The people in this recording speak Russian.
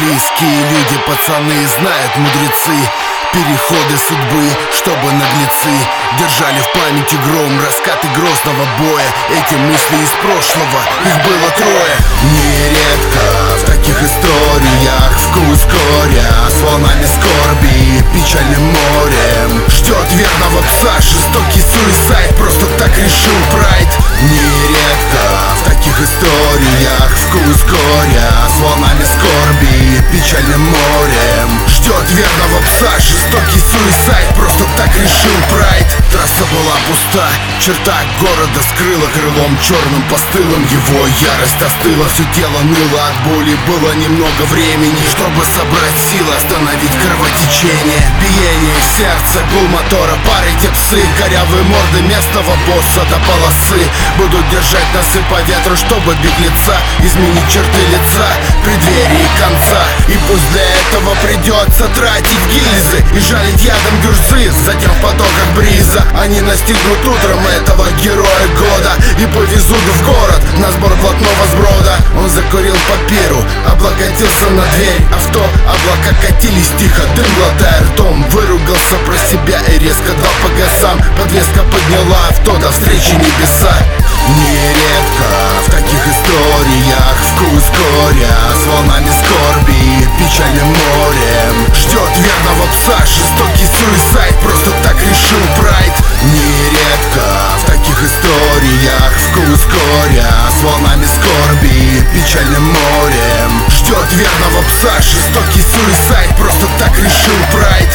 близкие люди, пацаны, знают мудрецы переходы судьбы, чтобы наглецы держали в памяти гром, раскаты грозного боя. Эти мысли из прошлого, их было трое. Нередко в таких историях вкус горя с волнами скорби, печальным морем ждет верного пса жестокий суицид. Просто так решил прайд. Нередко в таких историях вкус горя с волнами скорби, печальным морем ждет верного пса жестокий суицид. Просто так решил прайд. Трасса была пуста, черта города скрыла крылом черным постылом. Его ярость остыла, все тело ныло от боли. Было немного времени, чтобы собрать силы, остановить кровотечение. Биение сердца, гул мотора, пары те псы, корявые морды местного босса до полосы будут держать носы по ветру, чтобы беглеца изменить черты лица в преддверии конца. И пусть для этого придется тратить гильзы и жалить ядом гюрзы, затем в потоках бриза они настигнут утром этого героя года и повезут в город на сбор блатного сброда. Он закурил папиру, облокотился на дверь авто, облака катились тихо, дым глотая ртом. Выругался про себя и резко дал по газам. Подвеска подняла авто до встречи небеса. Нередко в таких историях вкус горя с волнами скорби, печальным морем ждет верного пса жестокий суицид. Просто так решил прайд. Нередко в таких историях вкус горя с волнами скорби, печальным морем ждет верного пса жестокий суицид. Просто так решил прайд.